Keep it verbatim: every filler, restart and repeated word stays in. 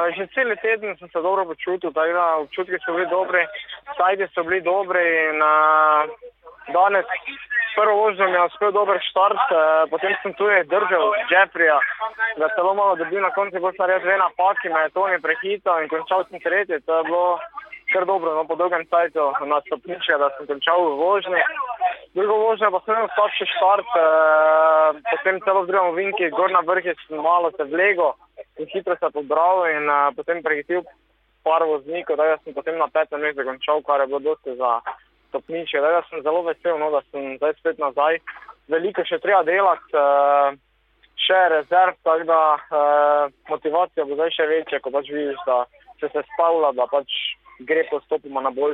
že celi teden sem se dobro počutil, tako da občutki so bili dobri, sajdi so bili dobri in uh, danes prvo vožnjo mi je uspel dober štart, uh, potem sem tudi držal Jeffrija, da celo malo dobil na koncu, bolj sem res dve napaki, me je Toni prehital in končal sem tretji, to je bilo kar dobro, no, po dolgem sajtu na stopničke, da sem končal v vožnji. Drugo vožnjo pa sem imel slabši štart, uh, potem celo v drugem ovinki, gor na vrhi sem malo se vlego in hitro se pobral in uh, potem prehitil par voznikov, da sem potem na petem mestu končal, kar je bilo dosti za stopničke. Da sem zelo vesel, no, da sem zdaj spet nazaj. Veliko še treba delati, uh, še rezerv, tako da uh, motivacija bo zdaj še večja, ko pač vidiš, da se se stavlja, da pač gre postopoma na boljše.